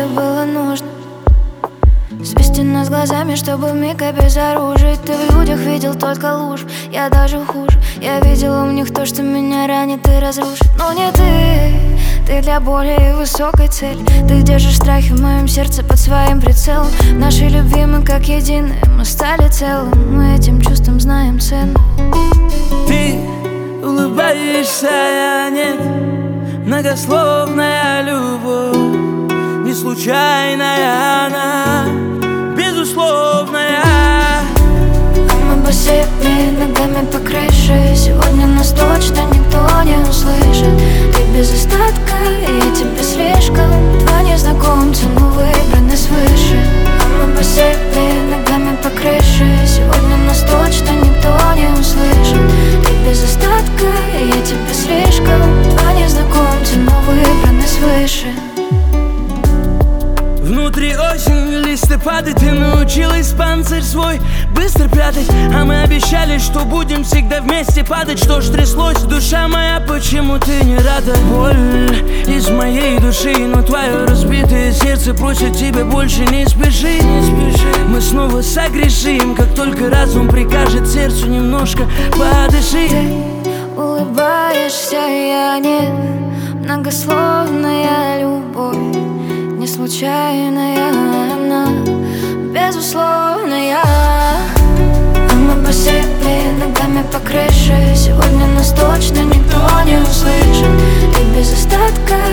что было нужно. Свести нас глазами, чтобы вмиг обезоружить. Ты в людях видел только ложь, я даже хуже. Я видела в них то, что меня ранит и разрушит. Но не ты для более высокой цели. Ты держишь страхи в моем сердце под своим прицелом. В нашей любви мы как единое, мы стали целым. Мы этим чувством знаем цену. Ты улыбаешься, я нет. Многословная любовь, не случайная она, безусловная. Мы босыми ногами по крыше. Сегодня нас точно никто не услышит. Ты без остатка, и я тебе слишком. Два незнакомца, но выбраны свыше. Мы босыми ногами по крыше. Сегодня нас точно никто не услышит. Ты без остатка, и я тебе слишком. Два незнакомца, но выбраны свыше. Внутри осень, листы падают. Ты научилась панцирь свой быстро прятать. А мы обещали, что будем всегда вместе падать. Что ж тряслось, душа моя, почему ты не рада? Боль из моей души, но твое разбитое сердце просит тебя больше не спеши, не спеши. Мы снова согрешим, как только разум прикажет сердцу немножко подыши. Ты улыбаешься, я нет. Многословная любовь, не случайная она, безусловная. Мы босыми ногами по крыше. Сегодня нас точно никто не услышит. Ты без остатка,